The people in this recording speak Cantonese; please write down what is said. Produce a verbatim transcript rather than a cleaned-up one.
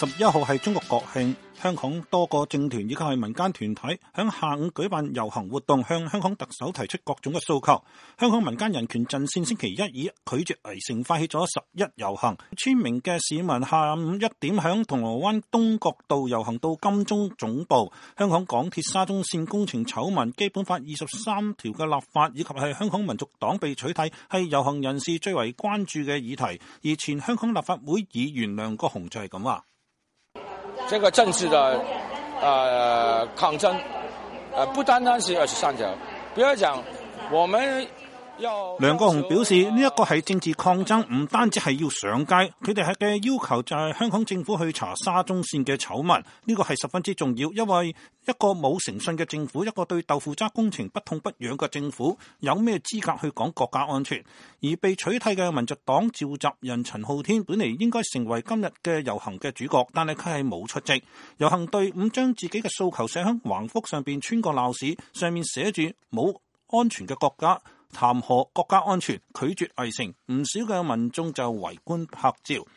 十一號係中國國慶，香港多個政團以及係民間團體響下午舉辦遊行活動，向香港特首提出各種嘅訴求。香港民間人權陣線星期一以拒絕危城發起咗十一遊行，千名嘅市民下午一點響銅鑼灣東角道遊行到金鐘總部。香港港鐵沙中線工程醜聞、基本法二十三條嘅立法以及係香港民族黨被取締，係遊行人士最為關注嘅議題。而前香港立法會議員梁國雄就係咁話。 這個政治的呃抗爭，呃不單單是二十三條，不要講我們要。 梁國雄表示呢一個係政治抗爭，唔單止係要上街，佢哋係嘅要求就係香港政府去查沙中線嘅醜聞，呢個係十分之重要，因為一個冇誠信嘅政府，一個對豆腐渣工程不痛不癢嘅政府，有咩資格去講國家安全？而被取締嘅民族黨召集人陳浩天本嚟應該成為今日嘅遊行嘅主角，但係佢係冇出席。遊行隊伍將自己嘅訴求寫喺橫幅上邊，穿過鬧市，上面寫住冇安全嘅國家，談何國家安全，拒絕危城。唔少嘅民眾就圍觀拍照。